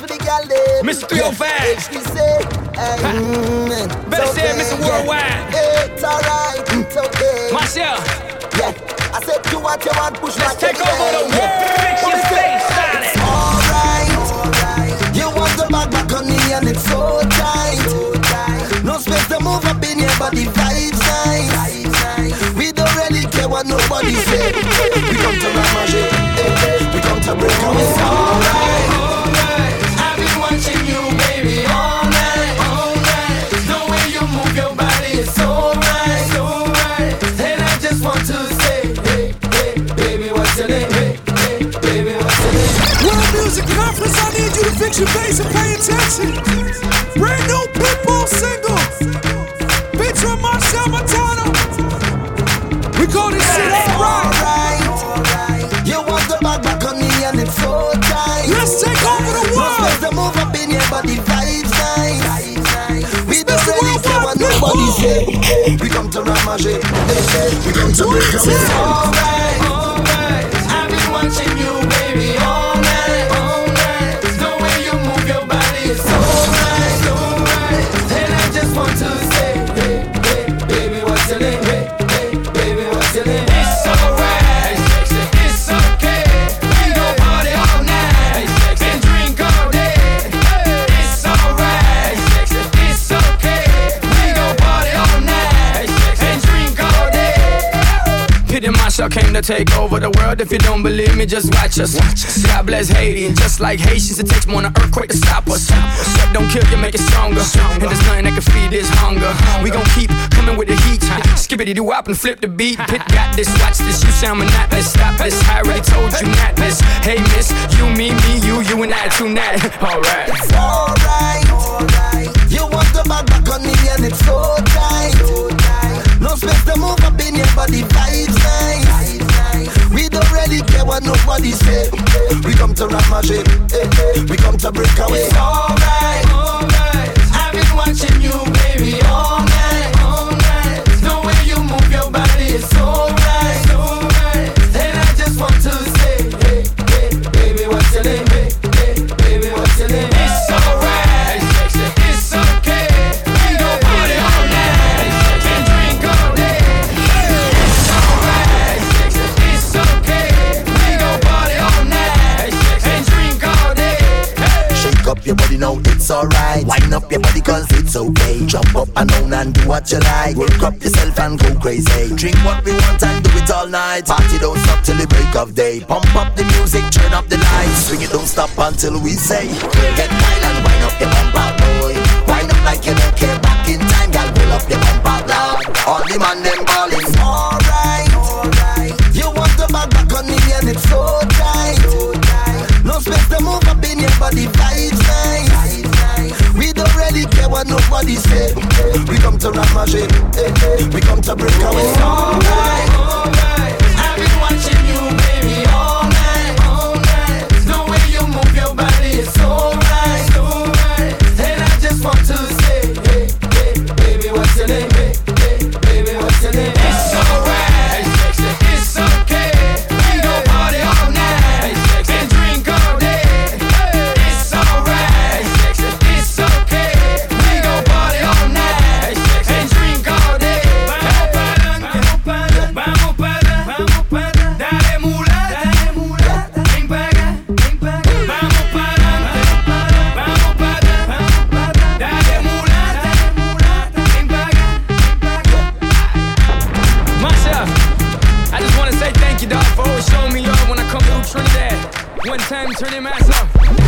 for the girl there. Mr. 305. She say, better say it, Mr. Worldwide. It's alright, it's okay. Marcel. Yeah, I said do what you want, push Let's back. take over the world. Fix your face, silent. Alright, you want to back on me and it's so tight. No space to move up in here, but the vibes nice. We don't really care what nobody say. We come to ramage, we come to break away. It's alright, I've been watching you, baby, all night. The way you move your body is so right. And I just want to say, hey, baby, what's your name? Hey, baby, what's your name? World Music Conference, I need you to fix your face and pay attention. Brand new Pitbull single, featuring Marcel Montano. We call this shit alright. You want to back on me and it's so tight. Let's take over the world. No space to move up in here, but the vibes nice. We don't really care what nobody say. We come to ramage, we come to break away. Alright, I've been watching you, baby, all night. The way you move your body is so right. And I just want to say, hey, baby, what's your name? Hey, baby, what's your name? It's alright, it's okay. We gon' party all night and drink all day. It's alright, it's okay. We gon' party all night and drink all day. Pity Marshall came to take over the world. If you don't believe me, just watch us. God bless Haiti, and just like Haitians, it takes more than an earthquake to stop us. Step don't kill you, make it stronger. And there's nothing that can feed this hunger. We gon' keep coming with the heat. Skippity doo wop and flip the beat. Pit got this, watch this. You sound monotonous. Stop this. I already told you not this. Hey miss, you, me, you and I tonight. Alright. It's alright. You want to back on me and it's so tight. No space to move up in here, but the vibes nice. We don't really care what nobody say. We come to ramage, we come to break away. It's alright. I've been watching you, baby, all night. The way you move your body is so right. And I just want to say, hey, baby, what's your name? Hey, baby, what's your name? It's alright, it's okay. We gon' party all night and drink all day. It's alright, it's okay. We gon' party all night and drink all day. Shake up your body now, it's alright. Wind up your body cause it's okay. Jump up and down and do what you like. Work up yourself and go crazy. Drink what we want and do it all night. Party don't stop till the break of day. Pump up the music, turn up the lights. Swing it, don't stop until we say, get wild and wind up your bumper, boy. Wind up like you don't care. Back in time, girl, pull up your bumper, loud. All the man them ballin'. Alright. You want to back on me and it's so tight. No space to move up in here, but the vibes nice. We don't really care what nobody say. We come to ramage, we come to break away. It's alright. I've been watching you, baby, all night. The way you move your body is so right. And I just want to say, hey, baby, what's your name? Hey, baby, what's your name? It's alright, it's okay. We gon' party all night and drink all day. It's alright, it's okay. We gon' party all night and drink all day. Vamos para dale mulata, ven pa' acá, vamos para dale mulata, ven pa' acá. Myself, I just wanna say thank you, dog, for always showing me love when I come through Trinidad. One time, turn your ass up.